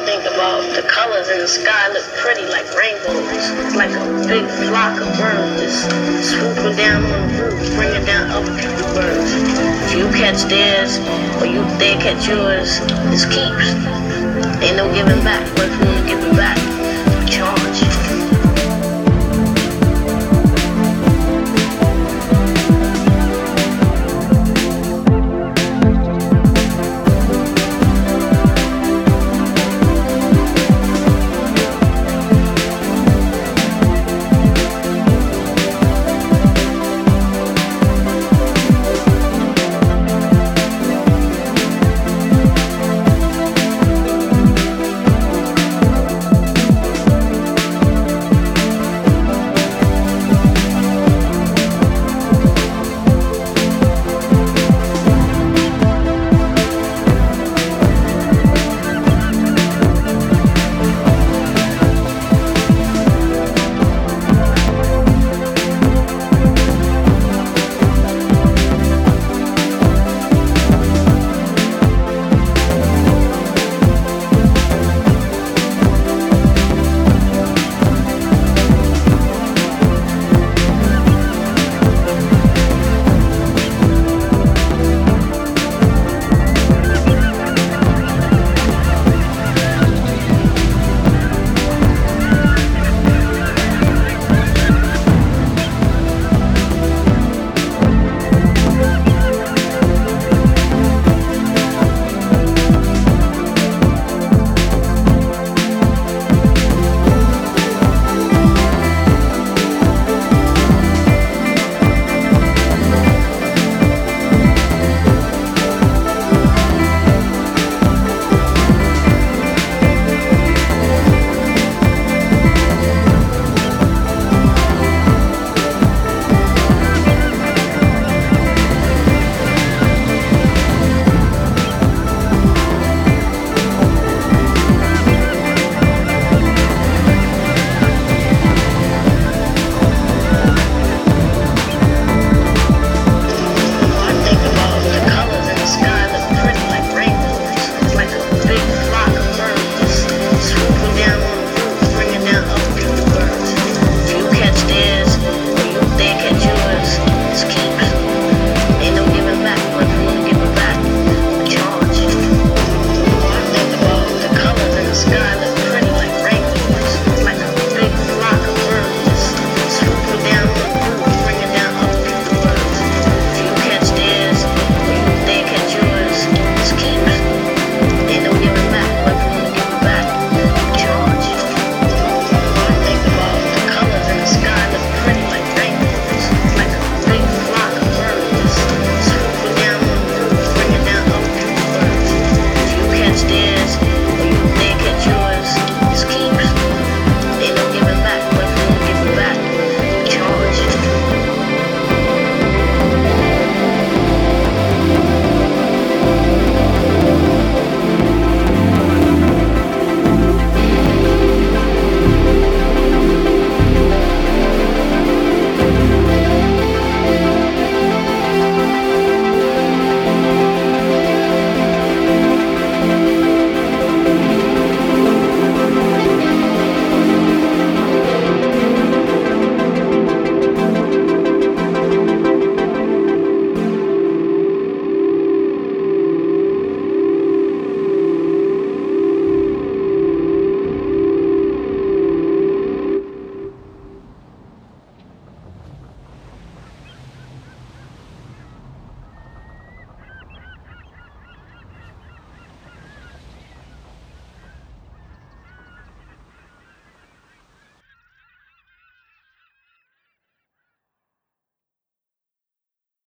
think about the colors in the sky look pretty like rainbows. It's like a big flock of birds just swooping down on the roof, bringing down other people's birds. If you catch theirs or they catch yours, it's keeps. Ain't no giving back, but if you want to give it back,